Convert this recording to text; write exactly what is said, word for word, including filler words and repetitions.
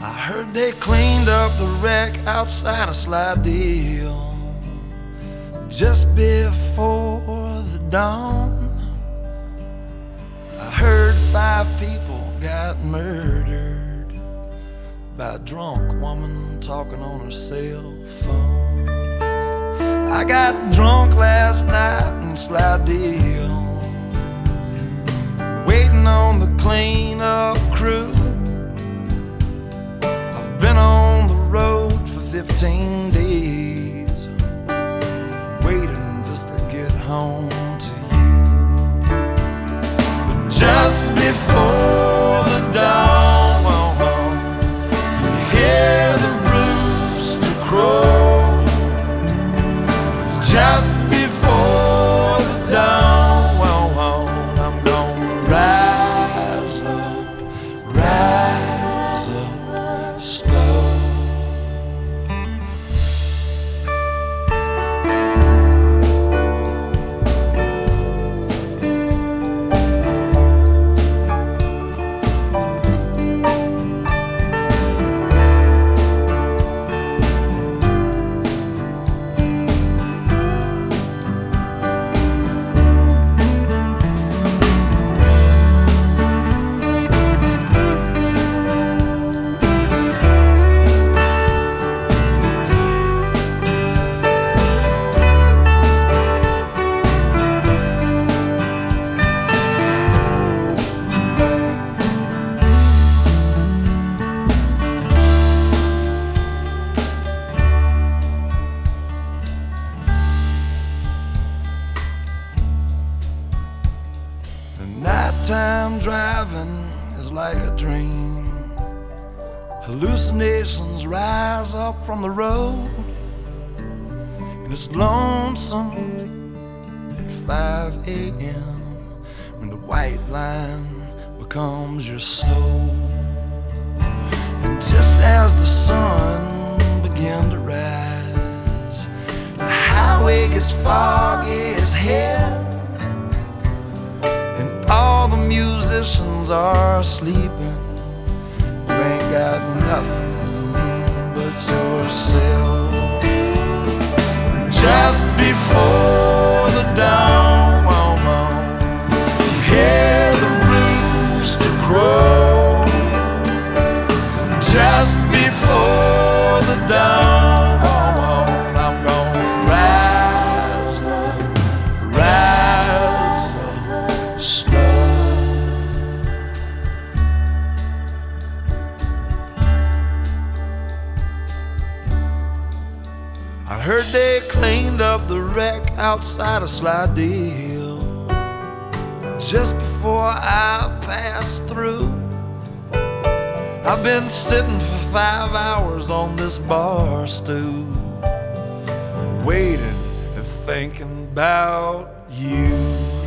I heard they cleaned up the wreck outside of Slidell just before the dawn. I heard five people got murdered by a drunk woman talking on her cell phone. I got drunk last night in Slidell, waiting on the cleanup crew. I've been on the road for fifteen days, waiting just to get home to you. But just before the dawn, you hear the rooster crow. Just before the dawn, I'm gonna rise up, rise up slow. Nighttime driving is like a dream. Hallucinations rise up from the road, and it's lonesome at five a m when the white line becomes your soul. And just as the sun began to rise, the highway gets foggy as hell. All the musicians are sleeping. You ain't got nothing but yourself. Just before the dawn, you hear the rooster crow. Just before the dawn, I'm gonna rise up, rise up slow. I heard they cleaned up the wreck outside of Slidell just before I passed through. I've been sitting for five hours on this bar stool, waiting and thinking about you.